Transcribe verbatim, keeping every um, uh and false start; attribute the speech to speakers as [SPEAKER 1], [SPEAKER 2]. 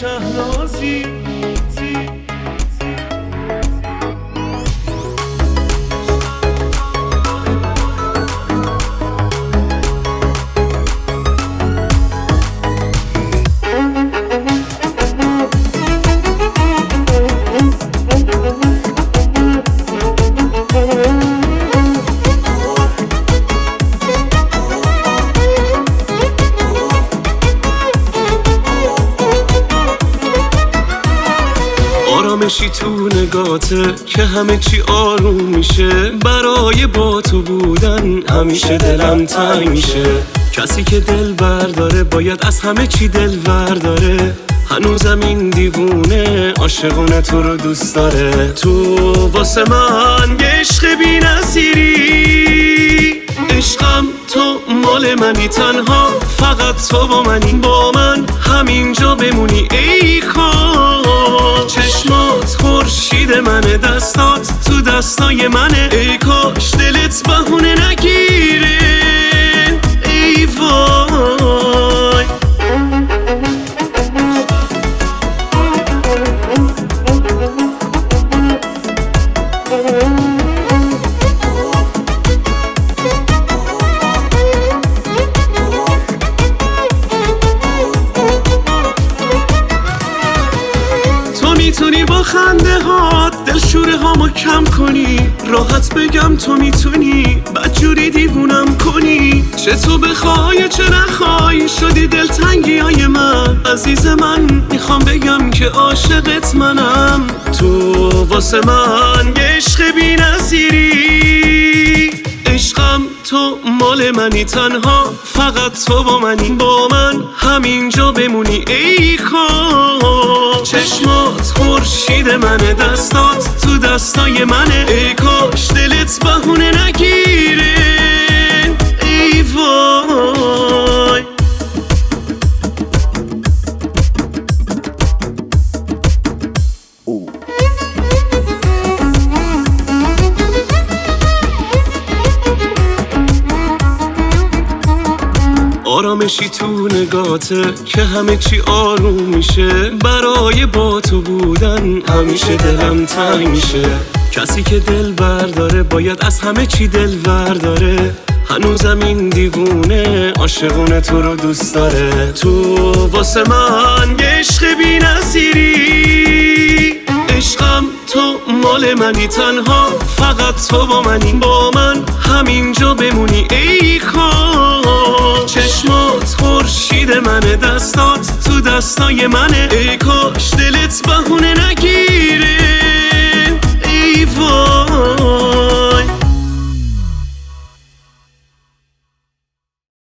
[SPEAKER 1] شهنازی آرامشی تو نگاته که همه چی آروم میشه. برای با تو بودن همیشه دلم تنگ میشه. کسی که دل برداره باید از همه چی دل برداره. هنوزم این دیوونه عاشقونه تو رو دوست داره. تو واسه من یه عشق بی نظیری. عشقم تو مال منی، تنها فقط تو با منی. با من همینجا بمونی ای کاش. چشمات خورشید منه، دستات تو دستای منه. ای کاش دلت بهونه نگیره ای وای. میتونی با خنده هات دل شوره هامو کم کنی. راحت بگم تو میتونی بدجوری دیوونم کنی. چه تو بخوای چه نخوای شدی دلتنگی های من. عزیز من میخوام بگم که عاشقت منم. تو واسه من یه عشق بی نظیری. عشقم تو مال منی، تنها فقط تو با منی. با من همینجا بمونی ای کاش. چشمات خورشید منه، دستات تو دستای منه. ای کاش دلت بهونه نگیره ای وای. آرامشی تو نگاته که همه چی آروم میشه. برای با تو بودن همیشه دلم تنگ میشه. کسی که دل برداره باید از همه چی دل برداره. هنوزم این دیوونه عاشقونه تو رو دوست داره. تو واسه من یه عشق بی نظیری. عشقم تو مال منی، تنها فقط تو با منی. با من همینجا بمونی ای کاش. چشمات خورشید منه، دستات تو دستای منه. ای کاش دلت